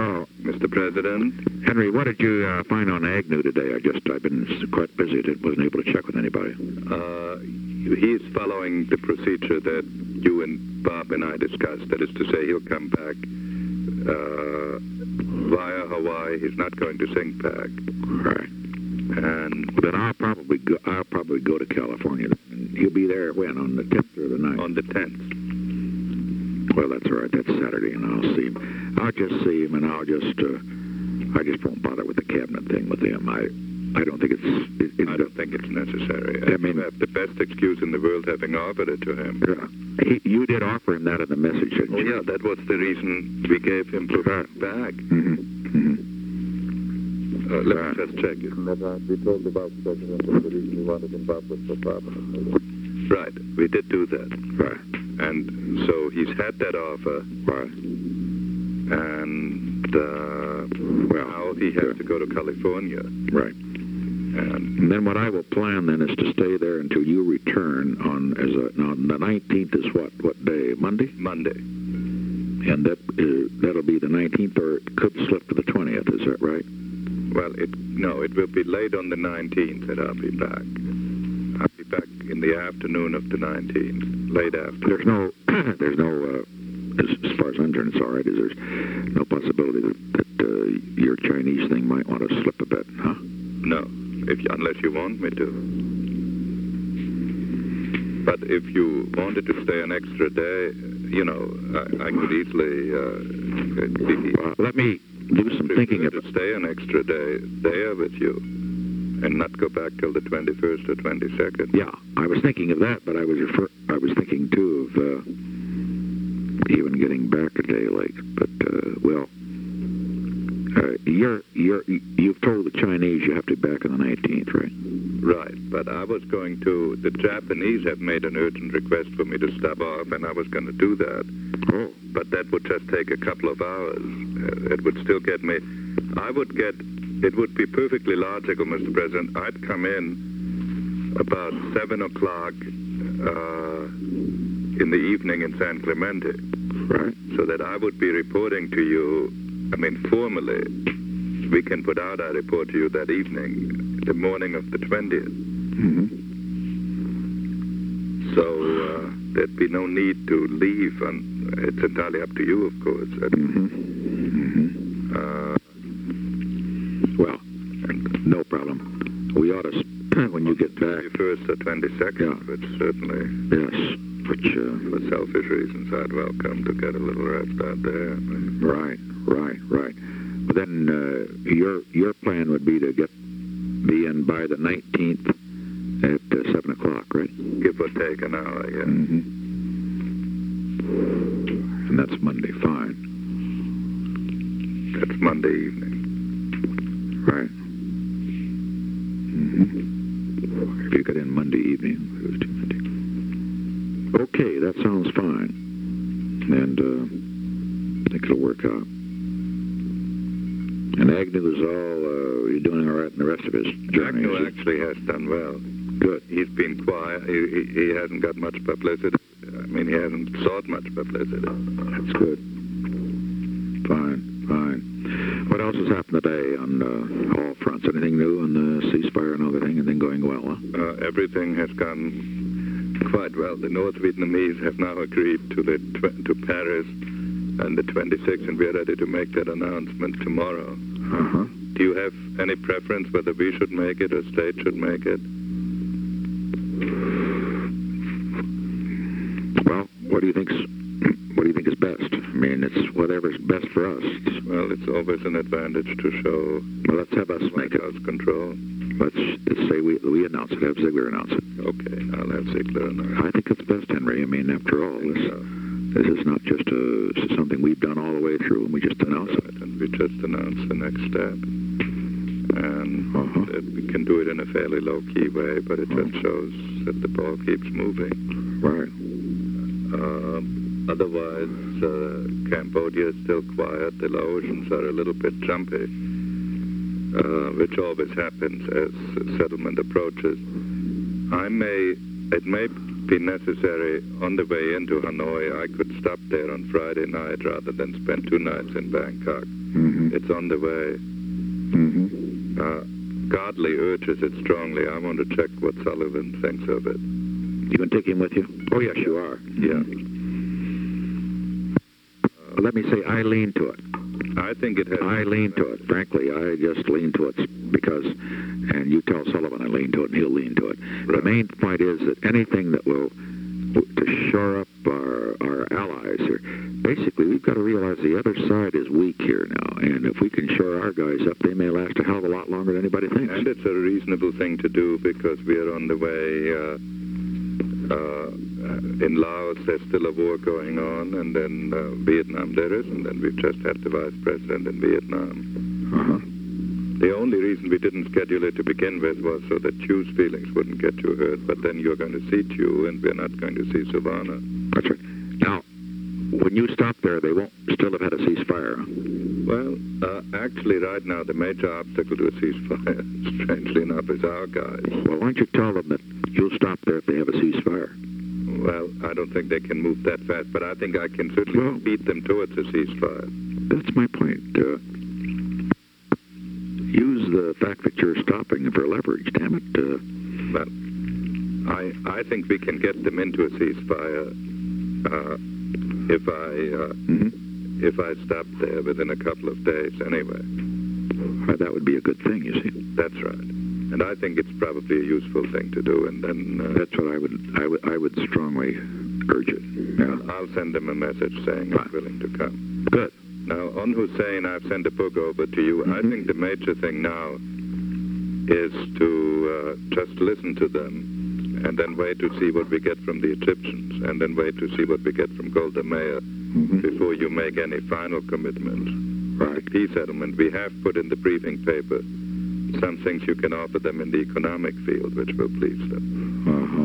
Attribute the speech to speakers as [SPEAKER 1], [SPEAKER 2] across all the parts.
[SPEAKER 1] Hello.
[SPEAKER 2] Mr. President.
[SPEAKER 1] Henry, what did you find on Agnew today? I've been quite busy. Wasn't able to check with anybody.
[SPEAKER 2] He's following the procedure that you and Bob and I discussed. That is to say, he'll come back via Hawaii. He's not going to SINCPAC.
[SPEAKER 1] Right.
[SPEAKER 2] And
[SPEAKER 1] then I'll probably go to California. And he'll be there when, on the 10th or the 9th?
[SPEAKER 2] On the 10th.
[SPEAKER 1] Well, that's all right. That's Saturday, and I'll see him. I'll just see him, and I just won't bother with the cabinet thing with him. I don't think
[SPEAKER 2] I don't think it's necessary.
[SPEAKER 1] I mean,
[SPEAKER 2] you have the best excuse in the world having offered it to him.
[SPEAKER 1] Yeah. You did offer him that in the message, didn't you?
[SPEAKER 2] Yeah, that was the reason we gave him to back.
[SPEAKER 1] Mm-hmm. Mm-hmm.
[SPEAKER 2] Let me just check it.
[SPEAKER 3] We told the Vice President that the reason we wanted him back was for permanent.
[SPEAKER 2] Right, we did do that.
[SPEAKER 1] Right.
[SPEAKER 2] And so he's had that offer.
[SPEAKER 1] Right.
[SPEAKER 2] And now he has to go to California.
[SPEAKER 1] Right. And then what I will plan then is to stay there until you return on now the 19th is what day? Monday?
[SPEAKER 2] Monday.
[SPEAKER 1] And that'll be the 19th, or it could slip to the 20th. Is that right?
[SPEAKER 2] Well, it will be late on the 19th that I'll be back. I'll be back in the afternoon of the 19th, late afternoon.
[SPEAKER 1] There's no, as far as I'm concerned, it's all right. There's no possibility that your Chinese thing might want to slip a bit, huh?
[SPEAKER 2] No, unless you want me to. But if you wanted to stay an extra day, I could easily.
[SPEAKER 1] Let me do some thinking
[SPEAKER 2] about stay an extra day there with you, and not go back till the 21st or 22nd.
[SPEAKER 1] Yeah, I was thinking of that, but I was thinking too of even getting back a day late. But you've told the Chinese you have to be back on the 19th, right?
[SPEAKER 2] Right, but I was going to. The Japanese have made an urgent request for me to stop off, and I was going to do that.
[SPEAKER 1] Oh.
[SPEAKER 2] But that would just take a couple of hours. It would still get me. It would be perfectly logical, Mr. President. I'd come in about 7 o'clock in the evening in San Clemente.
[SPEAKER 1] Right.
[SPEAKER 2] So that I would be reporting to you, formally, we can put out our report to you that evening, the morning of the 20th.
[SPEAKER 1] Mm-hmm.
[SPEAKER 2] So there'd be no need to leave, and it's entirely up to you, of course.
[SPEAKER 1] Mm-hmm. Well, no problem. We ought to, when you get back...
[SPEAKER 2] 21st or 22nd,
[SPEAKER 1] yeah.
[SPEAKER 2] Which certainly...
[SPEAKER 1] Yes, which...
[SPEAKER 2] for selfish reasons, I'd welcome to get a little rest out there.
[SPEAKER 1] Right. But then your plan would be to be in by the 19th at 7 o'clock, right?
[SPEAKER 2] Give or take an hour, yeah.
[SPEAKER 1] Mm-hmm. And that's Monday, fine.
[SPEAKER 2] That's Monday evening.
[SPEAKER 1] Right. Mm-hmm. If you got in Monday evening, it was Monday. Okay, that sounds fine. And I think it'll work out. And Agnew is he's doing all right in the rest of his journey.
[SPEAKER 2] Agnew actually has done well.
[SPEAKER 1] Good.
[SPEAKER 2] He's been quiet. He hasn't got much publicity. He hasn't sought much publicity.
[SPEAKER 1] That's good. Fine. What else has happened today on all fronts? Anything new on the ceasefire and everything? Anything going well, huh?
[SPEAKER 2] Everything has gone quite well. The North Vietnamese have now agreed to Paris and the 26th, and we're ready to make that announcement tomorrow.
[SPEAKER 1] Uh-huh.
[SPEAKER 2] Do you have any preference whether we should make it or state should make it?
[SPEAKER 1] Well, what do you think is best? It's whatever's best for us.
[SPEAKER 2] Well, it's always an advantage to show.
[SPEAKER 1] Well, let's have us make it.
[SPEAKER 2] House control.
[SPEAKER 1] Let's say we announce it. Have Ziegler announce it.
[SPEAKER 2] Okay, I'll have Ziegler announce it.
[SPEAKER 1] I think it's best, Henry. After all, this is not just something we've done all the way through, and we just announce it.
[SPEAKER 2] And we just announce the next step. And we can do it in a fairly low-key way, but it just shows that the ball keeps moving.
[SPEAKER 1] Right.
[SPEAKER 2] Otherwise, Cambodia is still quiet. The Laotians are a little bit jumpy, which always happens as settlement approaches. It may be necessary on the way into Hanoi. I could stop there on Friday night rather than spend 2 nights in Bangkok.
[SPEAKER 1] Mm-hmm.
[SPEAKER 2] It's on the way. Godley urges it strongly. I want to check what Sullivan thinks of it.
[SPEAKER 1] You going to take him with you? Oh, yes, you are.
[SPEAKER 2] Yeah.
[SPEAKER 1] Let me say, I lean to it.
[SPEAKER 2] I think it has...
[SPEAKER 1] I lean to it. Frankly, I just lean to it because, and you tell Sullivan I lean to it, and he'll lean to it.
[SPEAKER 2] Right.
[SPEAKER 1] The main point is that anything that will to shore up our allies, or basically we've got to realize the other side is weak here now, and if we can shore our guys up, they may last a hell of a lot longer than anybody thinks.
[SPEAKER 2] And it's a reasonable thing to do because we are on the way. In Laos, there's still a war going on, and then Vietnam there is, and then we've just had the vice president in Vietnam.
[SPEAKER 1] Uh-huh.
[SPEAKER 2] The only reason we didn't schedule it to begin with was so that Chew's feelings wouldn't get too hurt, but then you're going to see Chew, and we're not going to see Savannah.
[SPEAKER 1] That's right. Now, when you stop there, they won't still have had a ceasefire. Huh?
[SPEAKER 2] Well, actually, right now, the major obstacle to a ceasefire, strangely enough, is our guys.
[SPEAKER 1] Well, why don't you tell them that you'll stop there if they have a ceasefire?
[SPEAKER 2] Well, I don't think they can move that fast, but I think I can certainly beat them towards a ceasefire.
[SPEAKER 1] That's my point. Use the fact that you're stopping for leverage, damn it.
[SPEAKER 2] Well, I think we can get them into a ceasefire if I stop there within a couple of days anyway.
[SPEAKER 1] That would be a good thing, you see.
[SPEAKER 2] That's right. And I think it's probably a useful thing to do, and then...
[SPEAKER 1] that's what I would strongly urge it. Yeah.
[SPEAKER 2] I'll send them a message saying I'm willing to come.
[SPEAKER 1] Good.
[SPEAKER 2] Now, on Hussein, I've sent a book over to you. I think the major thing now is to just listen to them and then wait to see what we get from the Egyptians and then wait to see what we get from Golda Meir before you make any final commitments.
[SPEAKER 1] Right.
[SPEAKER 2] Peace settlement. We have put in the briefing paper some things you can offer them in the economic field, which will please them.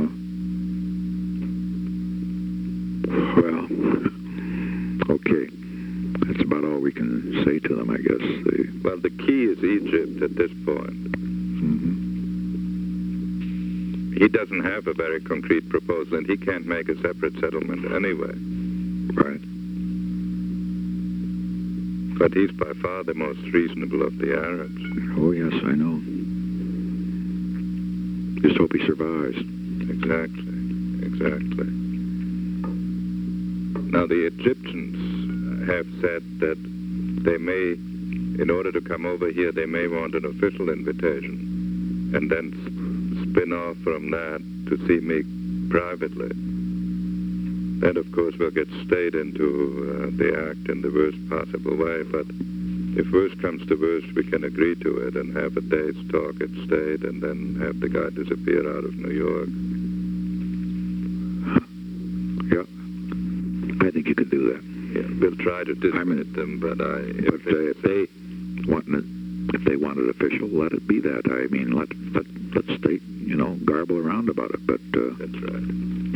[SPEAKER 1] Well, okay. That's about all we can say to them, I guess.
[SPEAKER 2] Well, the key is Egypt at this point. He doesn't have a very concrete proposal, and he can't make a separate settlement anyway.
[SPEAKER 1] Right.
[SPEAKER 2] But he's by far the most reasonable of the Arabs.
[SPEAKER 1] Oh, yes, I know. Just hope he survives.
[SPEAKER 2] Exactly. Now, the Egyptians have said that they may, in order to come over here, they may want an official invitation and then spin off from that to see me privately. That, of course, will get stayed into the act in the worst possible way, but if worst comes to worst, we can agree to it and have a day's talk at State and then have the guy disappear out of New York.
[SPEAKER 1] Yeah, I think you could do that.
[SPEAKER 2] Yeah, we'll try to dismiss them, but if they want it official, let it be that. I mean, let State, garble around about it. But that's right.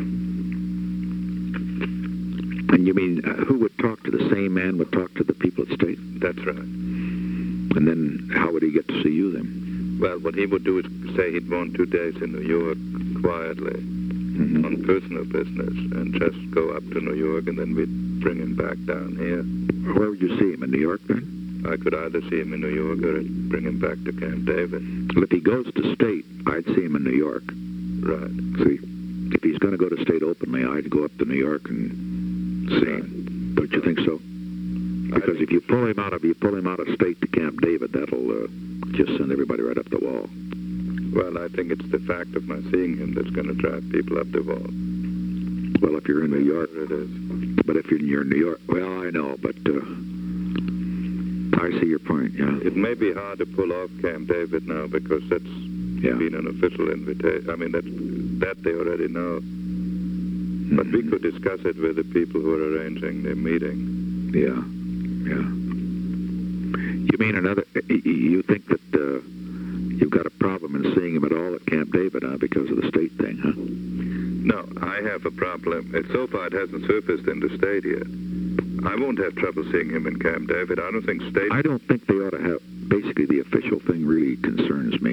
[SPEAKER 1] And you mean who would talk to the same man would talk to the people at State?
[SPEAKER 2] That's right.
[SPEAKER 1] And then how would he get to see you then?
[SPEAKER 2] Well, what he would do is say he'd want 2 days in New York quietly on personal business and just go up to New York and then we'd bring him back down here.
[SPEAKER 1] Where would you see him? In New York then?
[SPEAKER 2] I could either see him in New York or bring him back to Camp David.
[SPEAKER 1] Well, if he goes to State, I'd see him in New York.
[SPEAKER 2] Right.
[SPEAKER 1] See, if he's going to go to State openly, I'd go up to New York and see him. Don't you think so? Because if you pull him out of State to Camp David, that'll just send everybody right up the wall.
[SPEAKER 2] Well, I think it's the fact of my seeing him that's going to drive people up the wall.
[SPEAKER 1] Well, if you're in New York,
[SPEAKER 2] it is.
[SPEAKER 1] But if you're in New York, well, I know, but I see your point. Yeah.
[SPEAKER 2] It may be hard to pull off Camp David now because that's been an official invitation. I mean, that they already know. But we could discuss it with the people who are arranging the meeting.
[SPEAKER 1] Yeah. You mean you think that you've got a problem in seeing him at all at Camp David because of the State thing, huh?
[SPEAKER 2] No, I have a problem. So far it hasn't surfaced in the State yet. I won't have trouble seeing him in Camp David. I don't think State...
[SPEAKER 1] I don't think they ought to have... Basically, the official thing really concerns me.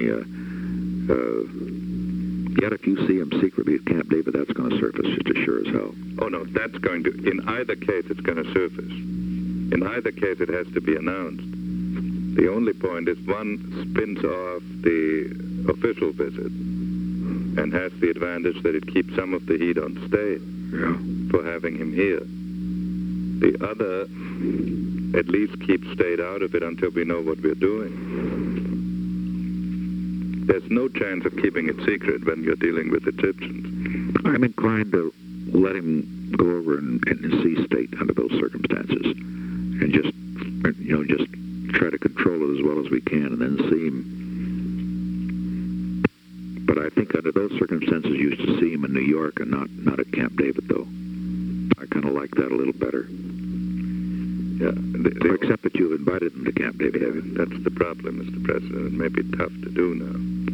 [SPEAKER 1] Yet if you see him secretly at Camp David, that's going to surface just as sure as hell.
[SPEAKER 2] Oh, no, that's going to... In either case, it's going to surface. In either case, it has to be announced. The only point is one spins off the official visit and has the advantage that it keeps some of the heat on state for having him here. The other at least keeps state out of it until we know what we're doing. There's no chance of keeping it secret when you're dealing with Egyptians.
[SPEAKER 1] I'm inclined to let him go over and see state under those circumstances, and just try to control it as well as we can, and then see him. But I think under those circumstances, you used to see him in New York and not at Camp David, though. I kind of like that a little better.
[SPEAKER 2] Yeah,
[SPEAKER 1] except that you've invited him to Camp David.
[SPEAKER 2] Yeah, that's the problem, Mr. President. It may be tough to do now.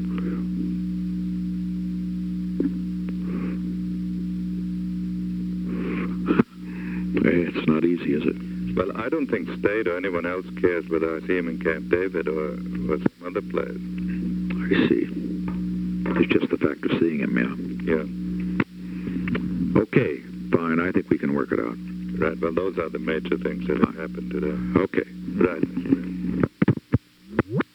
[SPEAKER 1] It's not easy, is it?
[SPEAKER 2] Well, I don't think state or anyone else cares whether I see him in Camp David or some other place.
[SPEAKER 1] I see. It's just the fact of seeing him,
[SPEAKER 2] Yeah.
[SPEAKER 1] Okay, fine. I think we can work it out.
[SPEAKER 2] Right. Well, those are the major things that have happened today.
[SPEAKER 1] Okay.
[SPEAKER 2] Right.